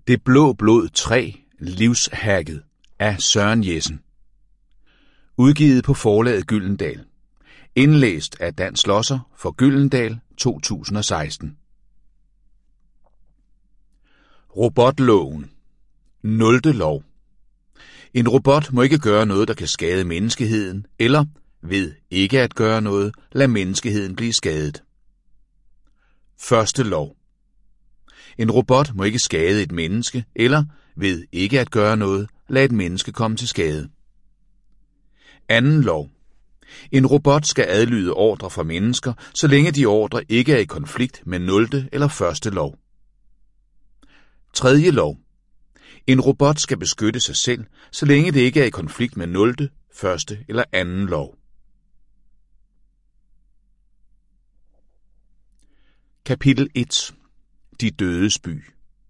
Det blå blod 3, livshacket af Søren Jessen. Udgivet på forlaget Gyldendal. Indlæst af Dan Schlosser for Gyldendal 2016. Robotloven. 0. lov. En robot må ikke gøre noget, der kan skade menneskeheden, eller ved ikke at gøre noget, lad menneskeheden blive skadet. 1. lov. En robot må ikke skade et menneske, eller ved ikke at gøre noget, lad et menneske komme til skade. 2. lov. En robot skal adlyde ordre fra mennesker, så længe de ordre ikke er i konflikt med 0. eller 1. lov. 3. lov. En robot skal beskytte sig selv, så længe det ikke er i konflikt med 0., 1. eller 2. lov. Kapitel 1. De dødes by.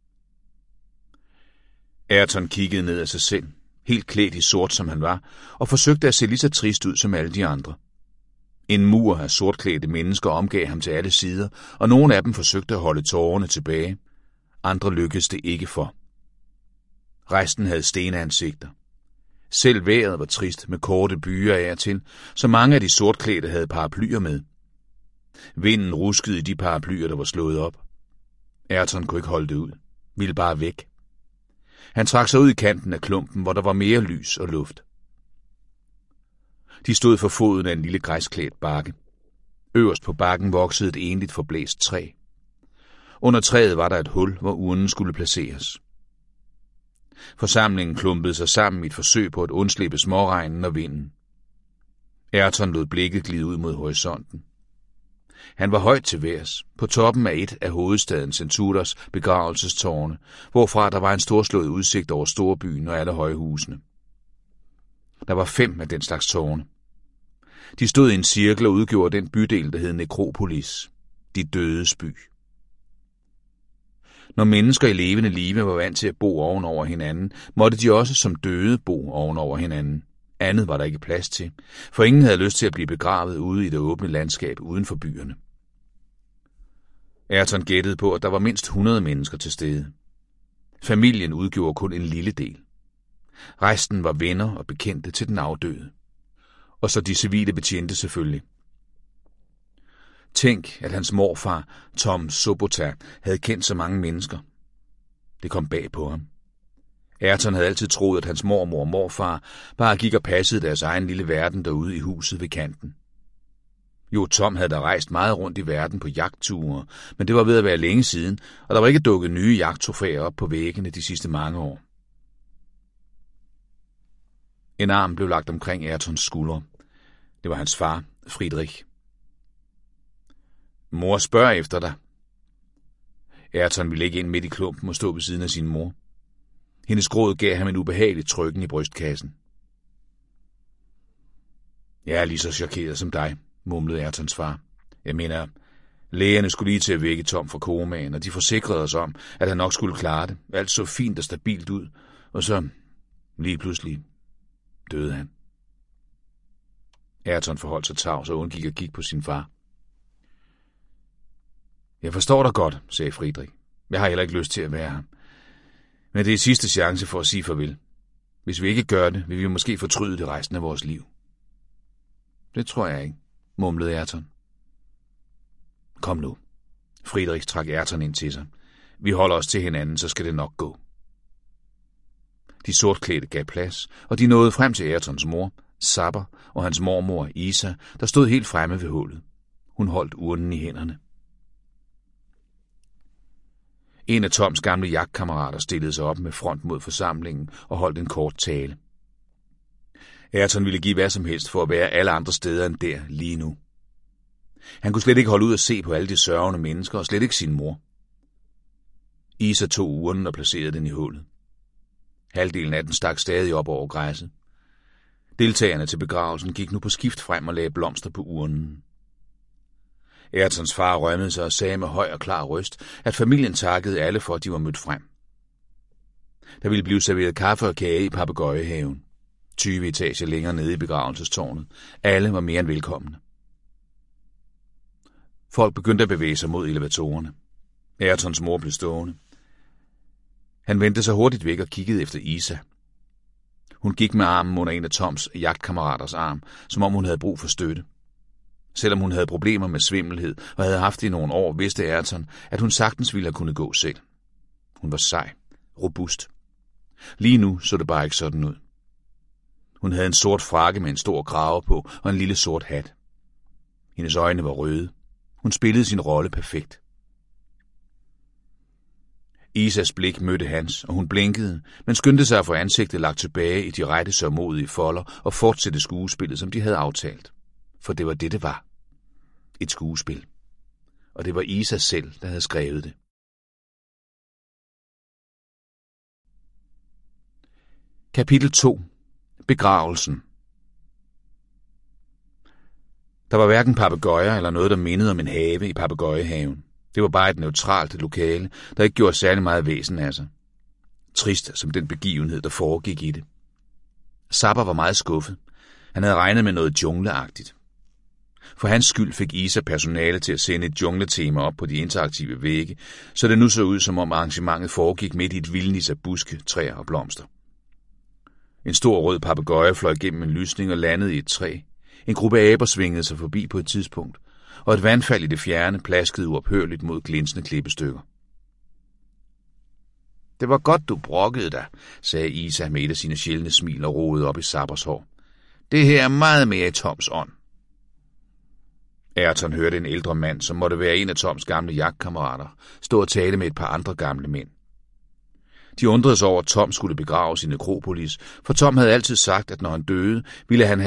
Ayrton kiggede ned af sig selv, helt klædt i sort som han var, og forsøgte at se lige så trist ud som alle de andre. En mur af sortklædte mennesker omgav ham til alle sider, og nogle af dem forsøgte at holde tårerne tilbage. Andre lykkedes det ikke for. Resten havde stenansigter. Selv vejret var trist med korte byer af og til, så mange af de sortklædte havde paraplyer med. Vinden ruskede i de paraplyer, der var slået op. Ayrton kunne ikke holde det ud, ville bare væk. Han trak sig ud i kanten af klumpen, hvor der var mere lys og luft. De stod for foden af en lille græsklædt bakke. Øverst på bakken voksede et enligt forblæst træ. Under træet var der et hul, hvor urnen skulle placeres. Forsamlingen klumpede sig sammen i et forsøg på at undslippe småregnen og vinden. Ayrton lod blikket glide ud mod horisonten. Han var højt til værs, på toppen af et af hovedstaden Centuras begravelsestårne, hvorfra der var en storslået udsigt over storbyen og alle højhusene. Der var 5 af den slags tårne. De stod i en cirkel og udgjorde den bydel, der hed Nekropolis, de dødes by. Når mennesker i levende live var vant til at bo ovenover hinanden, måtte de også som døde bo ovenover hinanden. Andet var der ikke plads til, for ingen havde lyst til at blive begravet ude i det åbne landskab uden for byerne. Ayrton gættede på, at der var mindst 100 mennesker til stede. Familien udgjorde kun en lille del. Resten var venner og bekendte til den afdøde. Og så de civile betjente selvfølgelig. Tænk, at hans morfar, Tom Sobota, havde kendt så mange mennesker. Det kom bag på ham. Ayrton havde altid troet, at hans mormor og morfar bare gik og passede deres egen lille verden derude i huset ved kanten. Jo, Tom havde da rejst meget rundt i verden på jagtture, men det var ved at være længe siden, og der var ikke dukket nye jagttrofæer op på væggene de sidste mange år. En arm blev lagt omkring Ayrtons skuldre. Det var hans far, Friedrich. Mor spørger efter dig. Ayrton ville ikke ind midt i klumpen og stå ved siden af sin mor. Hendes gråd gav ham en ubehagelig trykken i brystkassen. Jeg er lige så chokeret som dig, mumlede Ayrtons far. Jeg mener, lægerne skulle lige til at vække Tom fra komaen, og de forsikrede os om, at han nok skulle klare det. Alt så fint og stabilt ud, og så lige pludselig døde han. Ayrton forholdt sig tavs og undgik at kigge på sin far. Jeg forstår dig godt, sagde Friedrich. Jeg har heller ikke lyst til at være her. Men det er sidste chance for at sige farvel. Hvis vi ikke gør det, vil vi måske fortryde det resten af vores liv. Det tror jeg ikke, mumlede Ayrton. Kom nu. Friedrich trak Ayrton ind til sig. Vi holder os til hinanden, så skal det nok gå. De sortklædte gav plads, og de nåede frem til Ayrtons mor, Sapper, og hans mormor, Isa, der stod helt fremme ved hullet. Hun holdt urnen i hænderne. En af Toms gamle jagtkammerater stillede sig op med front mod forsamlingen og holdt en kort tale. Ayrton ville give hvad som helst for at være alle andre steder end der lige nu. Han kunne slet ikke holde ud at se på alle de sørgende mennesker, og slet ikke sin mor. Isa tog urnen og placerede den i hullet. Halvdelen af den stak stadig op over græsset. Deltagerne til begravelsen gik nu på skift frem og lagde blomster på urnen. Ayrtons far rømmede sig og sagde med høj og klar røst, at familien takkede alle for, at de var mødt frem. Der ville blive serveret kaffe og kage i papegøjehaven. 20 etager længere nede i begravelsestårnet. Alle var mere end velkomne. Folk begyndte at bevæge sig mod elevatorerne. Ayrtons mor blev stående. Han vendte sig hurtigt væk og kiggede efter Isa. Hun gik med armen under en af Toms jagtkammeraters arm, som om hun havde brug for støtte. Selvom hun havde problemer med svimmelhed og havde haft det i nogle år, vidste Ayrton, at hun sagtens ville have kunnet gå selv. Hun var sej, robust. Lige nu så det bare ikke sådan ud. Hun havde en sort frakke med en stor krave på og en lille sort hat. Hendes øjne var røde. Hun spillede sin rolle perfekt. Isas blik mødte hans, og hun blinkede, men skyndte sig at få ansigtet lagt tilbage i de rette sørgmodige folder og fortsætte skuespillet, som de havde aftalt. For det var det var. Et skuespil. Og det var Isa selv, der havde skrevet det. Kapitel 2. Begravelsen. Der var hverken papegøjer eller noget, der mindede om en have i papegøjehaven. Det var bare et neutralt lokale, der ikke gjorde særlig meget væsen af sig. Trist som den begivenhed, der foregik i det. Zapper var meget skuffet. Han havde regnet med noget jungleagtigt. For hans skyld fik Isa personale til at sende et jungletema op på de interaktive vægge, så det nu så ud, som om arrangementet foregik midt i et vildnis af buske, træer og blomster. En stor rød papegøje fløj gennem en lysning og landede i et træ. En gruppe aber svingede sig forbi på et tidspunkt, og et vandfald i det fjerne plaskede uophørligt mod glinsende klippestykker. Det var godt, du brokkede dig, sagde Isa med et af sine sjældne smil og roede op i Zappers hår. Det her er meget mere i Toms ånd. Ayrton hørte en ældre mand, som måtte være en af Toms gamle jagtkammerater, stå og tale med et par andre gamle mænd. De undrede sig over, at Tom skulle begraves i Nekropolis, for Tom havde altid sagt, at når han døde, ville han